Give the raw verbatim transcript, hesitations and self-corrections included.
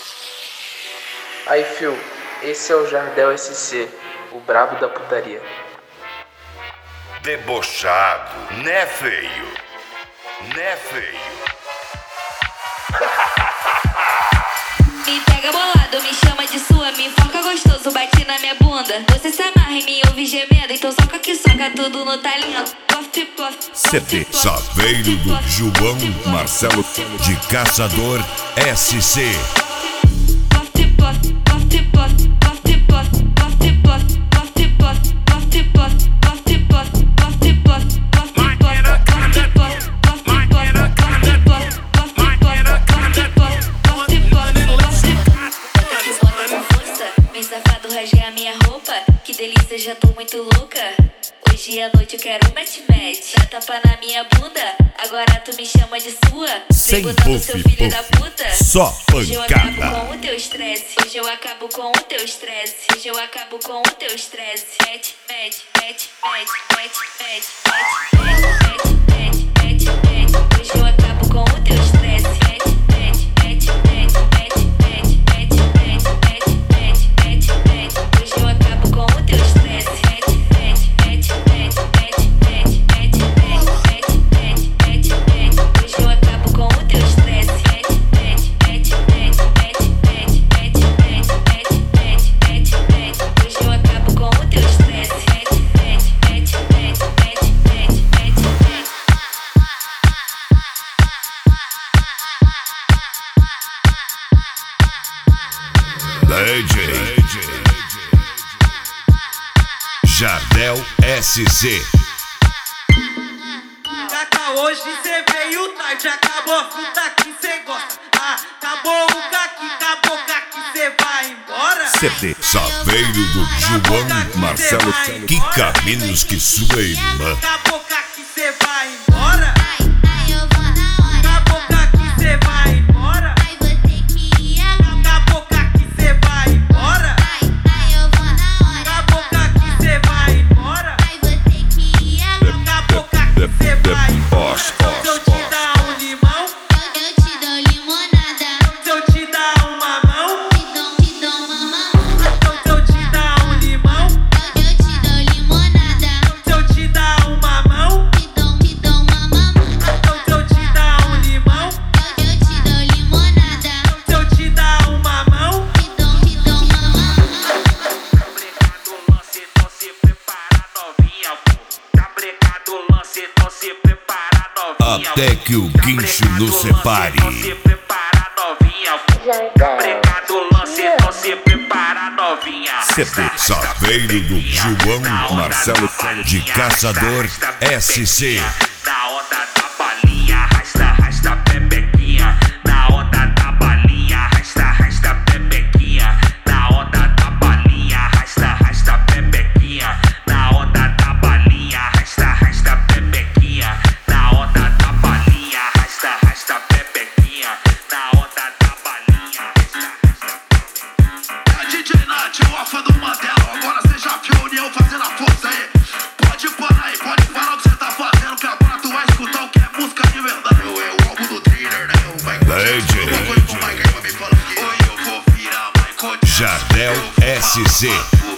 Aí, fio, esse é o Jardel S C, o brabo da putaria. Debochado, né, feio? Né, feio? Me pega bolado, me chama de sua, me enfoca gostoso, bate na minha bunda. Você se amarra em mim, ouve gemendo, então soca que soca tudo no talento. C D Saveiro do João Marcelo de Caçador S C. Rasguei a minha roupa, que delícia, já tô muito louca. Hoje à noite eu quero match-match. Dá tapa na minha bunda, agora tu me chama de sua. Sem puff, seu filho da puta. Só Hoje eu acabo pancada. com o teu estresse. Hoje eu acabo com o teu estresse. Hoje eu acabo com o teu estresse. Match, match, match, match, match, match, match, match, match, match, match. Hoje eu acabo com o teu estresse. Match, match, match, match, match, match, match, match, match, match, match, match. Hoje eu acabo com o teu estresse. Match, match, match, match, match, match, match, match, match, match, match. Hoje eu acabo com o teu estresse. Match, match, match, match, match, match, match, match, match, match, match, match. Hoje eu acabo com o teu estresse. Match, match, match, match, match, match, match, match. D J Jardel S C. Caca, hoje cê veio tarde, acabou a fruta que cê gosta. Ah, acabou o caqui, acabou o caqui, cê vai embora. C D Saveiro do João Marcelo, que caminhos que sua irmã. Acabou o caqui, cê vai embora. Acabou o caqui, cê vai embora. Acabou o caqui, cê vai embora. Acabou o caqui, cê vai embora. Acabou o caqui, cê vai embora. Se eu te dar um limão, Eu te dou limonada, se eu te dar uma mão, te dou, te dou uma mamão. então se eu te dar um limão, Eu te dou limonada, se eu te dar uma mão, te dou, te dou uma mamão. então se eu te dar um limão, Eu te dou limonada, se eu te dar uma mão. te dou, te dou uma mamão. Até que o guincho nos separe. C D Saveiro do João Marcelo de Caçador S C. Na onda da balinha, arrasta, arrasta, pepequinha. Na onda da balinha, arrasta, arrasta, pepequinha. Na onda da balinha, arrasta, arrasta, pepequinha. Na onda da balinha, arrasta, arrasta, pepequinha. Na onda da balinha, arrasta, arrasta, pepequinha. Na onda da balinha, É D J Nath, o alfa do Mandela. Agora cê já viu a união fazendo a força aí. Pode parar aí, pode parar o que cê tá fazendo, que agora tu vai escutar o que é música de verdade. Eu é o álbum do Thriller, né? Eu vai D J Oi, eu vou virar Michael. Jardel S C.